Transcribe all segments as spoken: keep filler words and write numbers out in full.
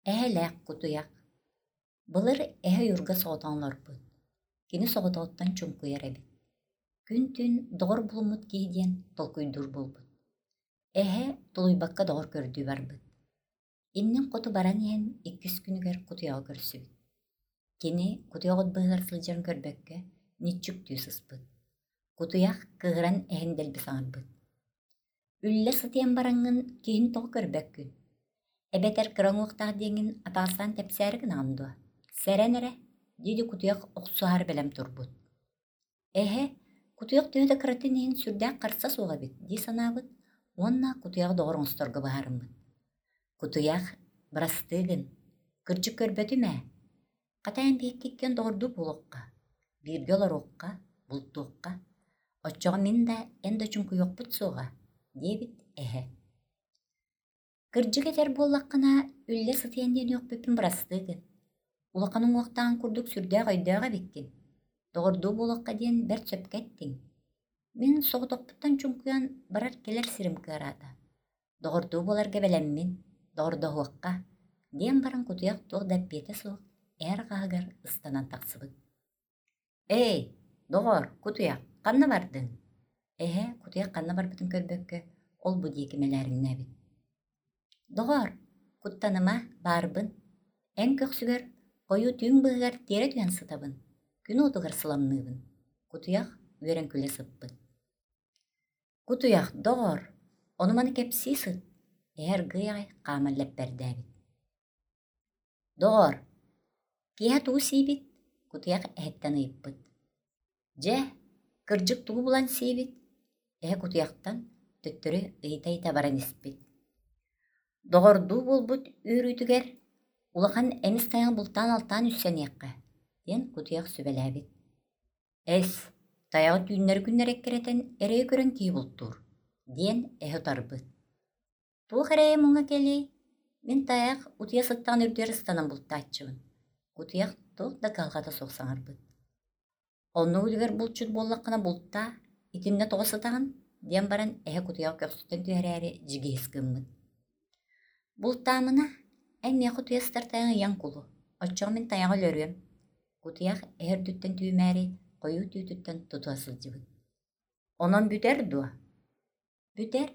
Ähelek kutuyak. Былыр ähe yurga soğutanlarpıt. Kini soğutoğuttan çunkuyar ebit. Күн түн доғор булумут киһидиэн толкуйдур булбут. Эһэ тулуйбакка доғор көрдүү барбыт. Иннин куту баран иһэн иккис күнүгэр кутуяҕы көрсүбүт. Кини кутуяҕот быһыгар сылдьарын көрбөккө ниччүктүү сыспыт. Кутуяк кыһыран эһин дэлби саҥарбыт. Үллэ сытыан бараҥҥын киһин тоҕо көрбөккүн. Эбэтэр кыраҥуохтаах диэҥин атаастаан тэпсээри гынаҕын дуо. Сэрэн эрэ диэди кутуяк охсуһаар бэлэм турбут. Эһэ кутуяк төһөтө кыратын иһин сүрдээх харса суоҕабит дии санаабыт, уонна кутуяҕы доҕор оҥосторго баһаарыммыт. Кутуяк бырастыыгын, кырдьык көрбөтүм ээ, хатаан биһиккиккен доҕордуу буолуохха, бииргэ олоруохха, бултуохха, оччоҕо мин да эн да чуҥкуйуохпут суоҕа, диэбит эһэ. Кырдьык этэр буоллаххына үллэ сытыан диэн үөхпүппүн бырастыыгын. Улаханын уохтаан курдук сүрдээх ойдоох эбиккин. Доҕордуу буолуохха диэн бэрт сөпкэттиҥ. Мин соҕотохпуттан чуҥкуйан барар келэр сирим кыараата. Доҕордуу буоларга бэлэммин, доҕордоһуохха диэн баран кутуяк туох даппиэтэ суох эр хаһыгар ыстанан тахсыбыт. «Эй, доҕор, кутуяк, ханна бардыҥ?» Эһэ, кутуяк ханна барбытын көрбөккө ол бу диэки мэлээриҥнээбит. «Доҕор, куттаныма баарбын, эн көхсүгөр хойуу түүң быһыгар тиэрэ түһэн сытабын, күн утугар сыламныыбын». Кутуяк үөрэн күлэ сыппыт. «Кутуяк, доҕор, онуманы кэпсии сыт?» Эһэр гыйаҕай хаамаллап бэрдээбит. «Доҕор, киэһэ туу сиибит?» Кутуяк эһэттэн ыйыппыт. «Дьэ, кырдьык туу булан сиибит». Эһэ кутуяктан төттөрү ыйыта-ыйыта баран испит. «Доҕордуу буолбут үөрүүтүгэр улахан эмис тайаҥ бултаан алтаан үссэниэххэ» диэн кутуяк сүбэлээбит. «Эс, тайаҕы түүннэр күннэр эккирэтэн эрэйэ көрөн киһи бултуур» диэн эһэ утарбыт. «Туох эрэйэ муҥа кэлий, мин тайаҕ утуйа сыттаҕын үрдүөр ыстанан бултааччыбын». Кутуяк туох да калҕата суох саҥарбыт. «Онно үлүгэр булчут буоллаххына бултаа, итиннэ тоҕо сытаҕын» диэн баран эһэ кутуяҕы көхсүттэн түһэрээри дьигиһис гыммыт. «Бултаамына эн миэхэ утуйа сытар тайаҥ ыйан кулу, оччоҕо мин тайаҕы өлөрүөм». Кутуяк эһэр дүттэн түүмээри хойуу түүтүттэн тутуа сылдьыбыт. «Онон бүтэр дуо?» «Бүтэр.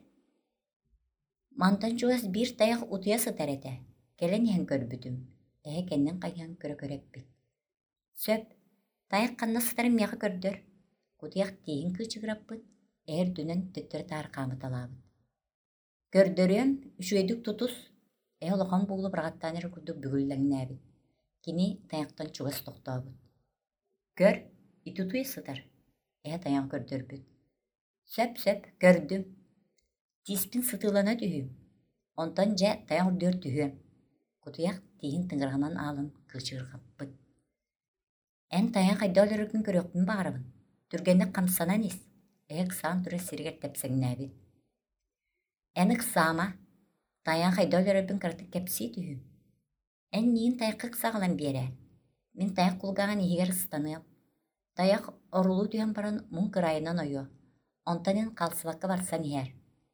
Мантан чугас биир тайаҕ утуйа сытар этэ, кэлэн иһэн көрбүтүм». Эһэ кэннин хайыһан көрө-көрөппит. «Сөп, тайаҕ ханна сытарын миэхэ көрдөр». Кутуяк тииһин кыычыгыраппыт, эһэр дүнэн төттөрү таарыхаамыталаабыт. «Көрдөрүөм, үчүгэйдик тутус». Эһэ улахан буулу быраҕаттаан эрэ курдук бүгүллэҥнээбит. Кини тайаҕтан чугас тохтообут. «Көр, ити утуйа сытар». Эһэ тайаҥ көрдөрбүт. «Сөп, сөп, көрдүм. Тииспин сытыылана түһүүм. Онтон дьэ тайаҥ үрдүөр түһүөм». Кутуяк тииһин тыҥыраһынан аалын кыычыгырхаппыт. «Эн тайаҥ хайда өлөрүгүн көрүөхпүн баарыбын. Түргэнник хамсанан ис». Эһэ ыксаан тура сиригэр тэпсэҥнээбит. «Эн ыксаама, тайаҥ хайда өлөрөбүн кырдык кэпсии түһүүм. Эн ниин тайаххы ыксааҕылан биэрээр. Мин тайах кулгааҕын иһигэр ыстаныам. Тайах орулуу түһэн баран муҥ кыраайынан ойуо. Онтон эн халсыбакка барсан иһэр.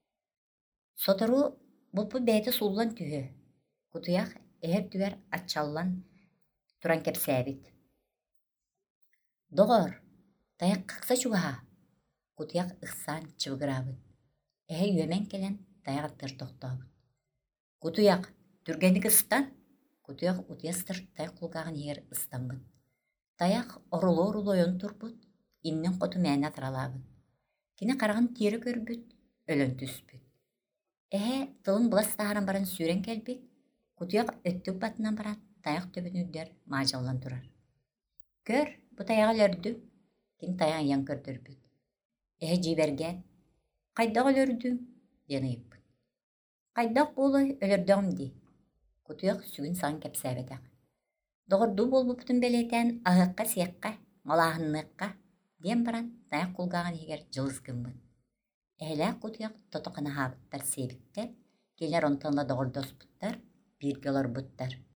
Сотору булпут бэйэтэ сууллан түһүө». Кутуяк эһэр түгэр аччаллан туран кэпсээбит. «Доҕор, тайах хакса чугаһаа?» Кутуяк ыксаан чыбыгыраабыт. Эһэ үөмэн кэлэн тайах аттыр тохтообут. «Кутуяк, түргэнник ыстан?» Кутуяк утуйа сытар тайах кулгааҕын иһигэр ыстанбыт. Тайах орулуу-орулуу ойон турбут, иннин хоту мээнэ таралаабыт. Кини хараҕын тиэрэ көрбүт, өлөн түспүт. Эһэ тылын былас тааһаран баран сүүрэн кэлбит, кутуяк өттүк батынан баран тайах төбүн үрдүөр маадьаллан турар. «Көр, бу тайаҕы өлөрдүм». Кини тайаҥ ыйан көрдөрбүт. Эһэ дьиибэргээн: «Хайдах өлөрдүүм?» диэн ыйыппыт. «Хайдах буолуой, өлөрдөҕүм дии». Кутуяк сүгүн саҥа кэпсээбэтэх. «Доҕордуу буолбуппутун бэлиэтээн аһыакка сиэкка, малааһынныакка» диэн баран тайах кулгааҕын иһигэр дьылыс гыммыт. Эһэлээх кутуяк тоту ханаһаабыттар сиэбиттэр, кинилэр онтонла доҕордоспуттар, бииргэ олорбуттар.